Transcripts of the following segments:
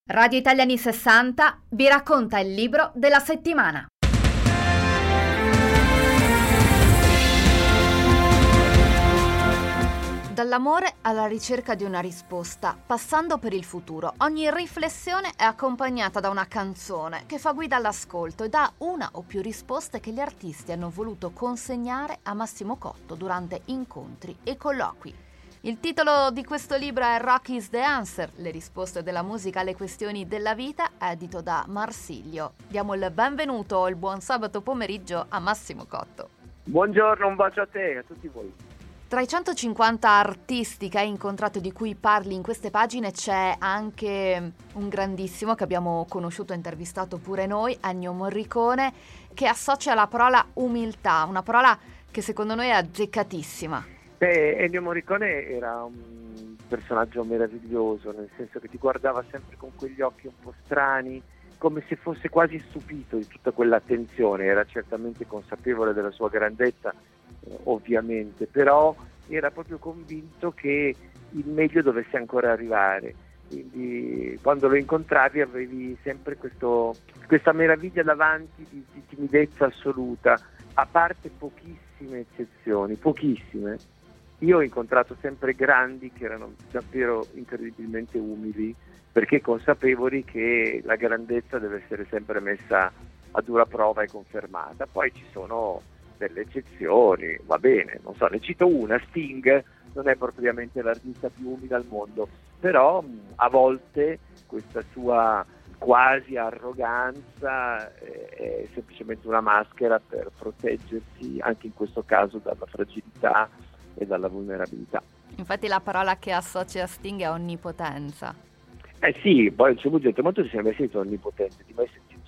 Radio Italiani 60 vi racconta il libro della settimana. Dall'amore alla ricerca di una risposta, passando per il futuro, ogni riflessione è accompagnata da una canzone che fa guida all'ascolto e dà una o più risposte che gli artisti hanno voluto consegnare a Massimo Cotto durante incontri e colloqui. Il titolo di questo libro è Rock is the Answer, le risposte della musica alle questioni della vita, edito da Marsilio. Diamo il benvenuto, il buon sabato pomeriggio a Massimo Cotto. Buongiorno, un bacio a te e a tutti voi. Tra i 150 artisti che hai incontrato e di cui parli in queste pagine c'è anche un grandissimo che abbiamo conosciuto e intervistato pure noi, Ennio Morricone, che associa la parola umiltà, una parola che secondo noi è azzeccatissima. Ennio Morricone era un personaggio meraviglioso, nel senso che ti guardava sempre con quegli occhi un po' strani, come se fosse quasi stupito di tutta quell'attenzione. Era certamente consapevole della sua grandezza, ovviamente, però era proprio convinto che il meglio dovesse ancora arrivare. Quindi quando lo incontravi avevi sempre questa meraviglia davanti di timidezza assoluta, a parte pochissime eccezioni, pochissime. Io ho incontrato sempre grandi che erano davvero incredibilmente umili, perché consapevoli che la grandezza deve essere sempre messa a dura prova e confermata. Poi ci sono delle eccezioni, va bene, non so, ne cito una, Sting non è propriamente l'artista più umile al mondo, però a volte questa sua quasi arroganza è semplicemente una maschera per proteggersi, anche in questo caso, dalla fragilità e dalla vulnerabilità. Infatti la parola che associa a Sting è onnipotenza. Sì, poi c'è gente, ma tu sei mai sentito onnipotente? Ti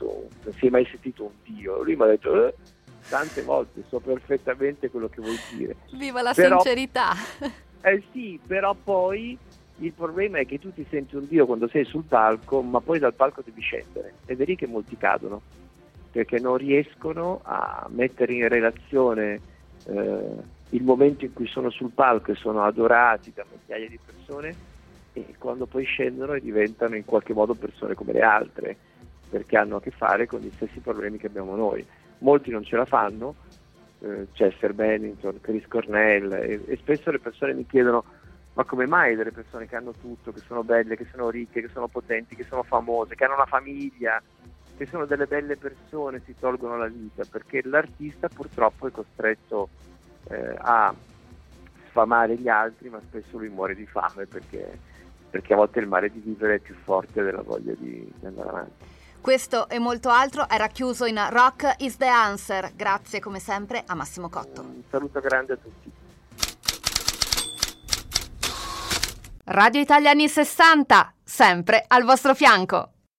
sei mai sentito un dio? Lui mi ha detto tante volte, so perfettamente quello che vuoi dire. Viva la sincerità! Sì, però poi il problema è che tu ti senti un dio quando sei sul palco, ma poi dal palco devi scendere, ed è lì che molti cadono, perché non riescono a mettere in relazione il momento in cui sono sul palco e sono adorati da migliaia di persone, e quando poi scendono e diventano in qualche modo persone come le altre, perché hanno a che fare con gli stessi problemi che abbiamo noi. Molti non ce la fanno, Chester Bennington, Chris Cornell, e spesso le persone mi chiedono: ma come mai delle persone che hanno tutto, che sono belle, che sono ricche, che sono potenti, che sono famose, che hanno una famiglia, che sono delle belle persone, si tolgono la vita? Perché l'artista purtroppo è costretto a sfamare gli altri, ma spesso lui muore di fame perché a volte il male di vivere è più forte della voglia di andare avanti. Questo e molto altro era chiuso in Rock is the Answer. Grazie come sempre a Massimo Cotto. Un saluto grande a tutti. Radio Italiani 60, sempre al vostro fianco.